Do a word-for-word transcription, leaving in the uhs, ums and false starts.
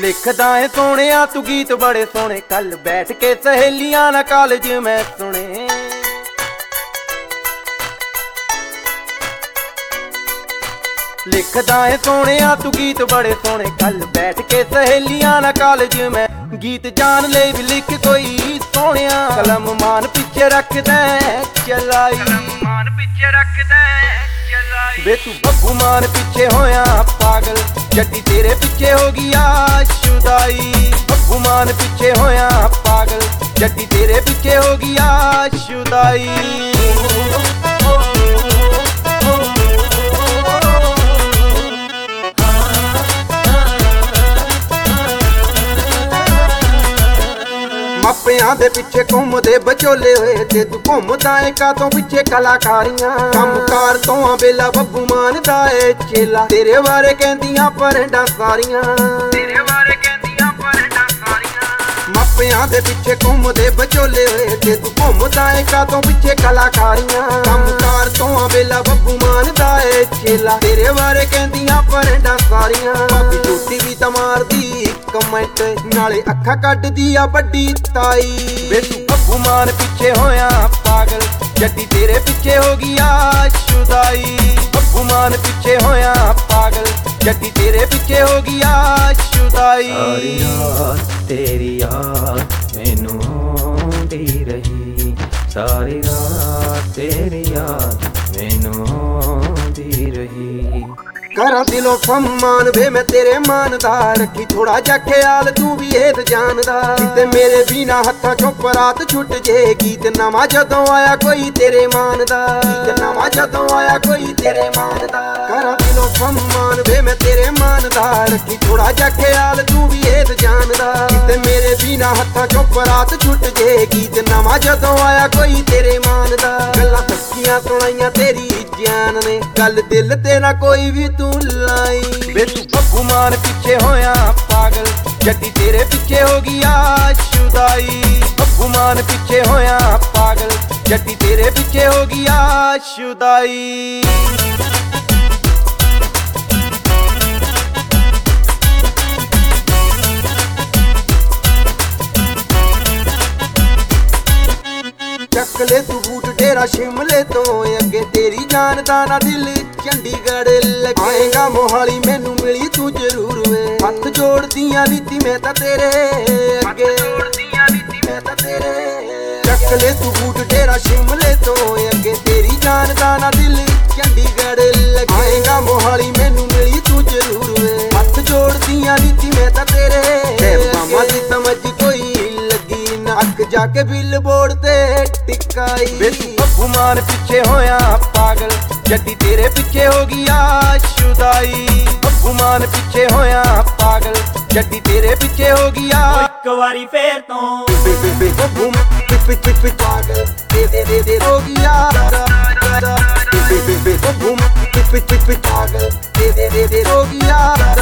लिखदा है सोहणिया तू गीत बड़े सोहणे, कल बैठ के सहेलियां ना कॉलेज मैं सुने। लिखदा है सोहणिया तू गीत बड़े सोहणे, कल बैठ के सहेलियां ना कॉलेज मैं। गीत जान ले भी लिख कोई सोहणिया, कलम मान पिछे रखदा चलाई, मान पिछे रखदा चलाई। वे तू बब्बू मान पिछे होया पागल, जट्टी तेरे पिछे हो गया शुदाई। बब्बू मान पिछे होया पागल, जट्टी तेरे पिछे हो गया शुदाई। मापियां दे पिछे घूमदे बचोले होए, ते तू घूमदा है कातों पिछे कलाकारियां। कम कार तो बेला बब्बू मान दा ए चेला, तेरे बारे कहंदियां परंडा सारियां, तेरे बारे कहंदियां परंडा सारियां। मापियां दे पिछे घूमदे बचोले होए, ते तू घूमदा है कातों पिछे कलाकारियां। कम कार तो बेला बब्बू मान दा ए चेला, तेरे बारे कहंदियां परंडा सारियां। भाभी झूठी भी तां मारदी कमेंट, नाले अखा कड्डदी आ बड्डी ताई। वे तू बब्बू मान पिछे होया पागल, जट्टी तेरे पिछे हो गया शुदाई। बब्बू मान पिछे होया पागल, जट्टी तेरे पिछे हो गया शुदाई। सारी रात तेरी याद मैनू आउंदी रही, सारी रात तेरी याद मैनू आउंदी रही। करा दिलों सम्मान वे मैं तेरे मानदा, रखी थोड़ा जा ख्याल तू भी एद जानदा। ते मेरे बिना हत्था चों परात छुट जे, गीत नवा जदों आया कोई तेरे मानदा। गीत नवा जदों आया कोई तेरे मानदा। करा दिलों सम्मान वे मैं तेरे मानदा, रखी थोड़ा जा ख्याल तू भी एद जानदा। ते मेरे बिना हत्था चों परात छुट जे, गीत नवा जदों आया कोई तेरे मानदा। गल्लां सच्चियां सुनाइयां तेरी जान ने, गल दिल तेरा कोई भी तू लाई। वे तू बब्बू मान पिछे होया पागल, जट्टी तेरे पिछे हो गया शुदाई। बब्बू मान पिछे होया पागल, जट्टी तेरे पिछे हो गया शुदाई। चक ले तू बूट डेरा शिमले तो अगे, तेरी जान दा ना दिल चंडीगढ़ लगे। आएगा मोहाली मैनू मिली तू जरूर वे, हथ जोड़दियां नीति मैं तां तेरे अगे, मैं तां तेरे। चक ले तू बूट डेरा शिमले तो अगे, तेरी जान दा ना दिल चंडीगढ़ लगे। आएगा मोहाली मैनू मिली तू जरूर वे, हथ जोड़दियां नीति मैं तां तेरे। मामा दी समझ कोई लगी ना, अख जाके बिल बोर्ड ते टिकाई। वे तू बब्बू मान पिछे होया पागल, जट्टी तेरे पिछे हो गया शुदाई। बब्बू मान पिछे होया पागल, जट्टी तेरे पिछे हो गया। एक वारी फेर तो बब्बू पागल दे दे दे दे हो गया। बब्बू पागल दे दे दे दे हो गया।